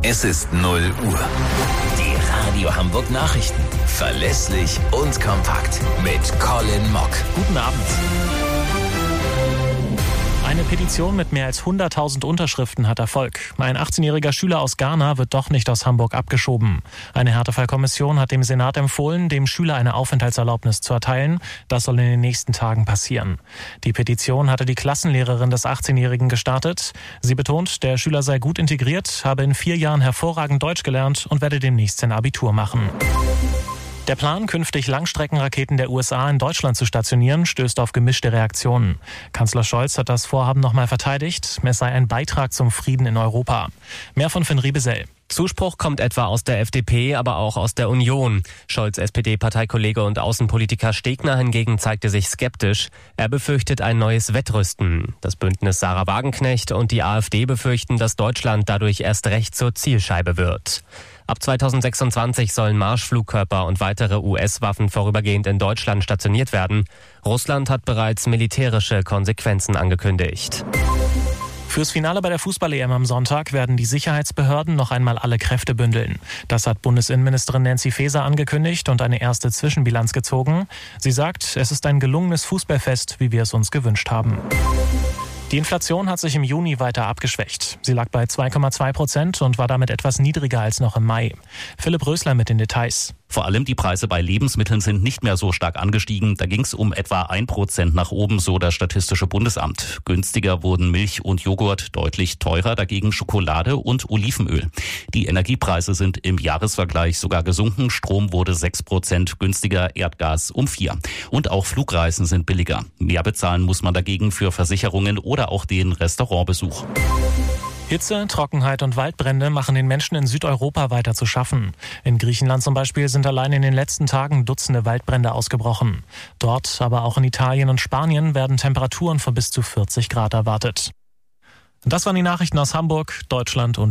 Es ist 0 Uhr. Die Radio Hamburg Nachrichten. Verlässlich und kompakt. Mit Colin Mock. Guten Abend. Eine Petition mit mehr als 100.000 Unterschriften hat Erfolg. Ein 18-jähriger Schüler aus Ghana wird doch nicht aus Hamburg abgeschoben. Eine Härtefallkommission hat dem Senat empfohlen, dem Schüler eine Aufenthaltserlaubnis zu erteilen. Das soll in den nächsten Tagen passieren. Die Petition hatte die Klassenlehrerin des 18-Jährigen gestartet. Sie betont, der Schüler sei gut integriert, habe in 4 Jahren hervorragend Deutsch gelernt und werde demnächst sein Abitur machen. Der Plan, künftig Langstreckenraketen der USA in Deutschland zu stationieren, stößt auf gemischte Reaktionen. Kanzler Scholz hat das Vorhaben nochmal verteidigt. Es sei ein Beitrag zum Frieden in Europa. Mehr von Finn Riebesell. Zuspruch kommt etwa aus der FDP, aber auch aus der Union. Scholz' SPD-Parteikollege und Außenpolitiker Stegner hingegen zeigte sich skeptisch. Er befürchtet ein neues Wettrüsten. Das Bündnis Sarah Wagenknecht und die AfD befürchten, dass Deutschland dadurch erst recht zur Zielscheibe wird. Ab 2026 sollen Marschflugkörper und weitere US-Waffen vorübergehend in Deutschland stationiert werden. Russland hat bereits militärische Konsequenzen angekündigt. Fürs Finale bei der Fußball-EM am Sonntag werden die Sicherheitsbehörden noch einmal alle Kräfte bündeln. Das hat Bundesinnenministerin Nancy Faeser angekündigt und eine erste Zwischenbilanz gezogen. Sie sagt, es ist ein gelungenes Fußballfest, wie wir es uns gewünscht haben. Die Inflation hat sich im Juni weiter abgeschwächt. Sie lag bei 2,2% und war damit etwas niedriger als noch im Mai. Philipp Rösler mit den Details. Vor allem die Preise bei Lebensmitteln sind nicht mehr so stark angestiegen. Da ging es um etwa 1% nach oben, so das Statistische Bundesamt. Günstiger wurden Milch und Joghurt, deutlich teurer dagegen Schokolade und Olivenöl. Die Energiepreise sind im Jahresvergleich sogar gesunken. Strom wurde 6% günstiger, Erdgas um 4%. Und auch Flugreisen sind billiger. Mehr bezahlen muss man dagegen für Versicherungen oder auch den Restaurantbesuch. Hitze, Trockenheit und Waldbrände machen den Menschen in Südeuropa weiter zu schaffen. In Griechenland zum Beispiel sind allein in den letzten Tagen Dutzende Waldbrände ausgebrochen. Dort, aber auch in Italien und Spanien werden Temperaturen von bis zu 40 Grad erwartet. Das waren die Nachrichten aus Hamburg, Deutschland und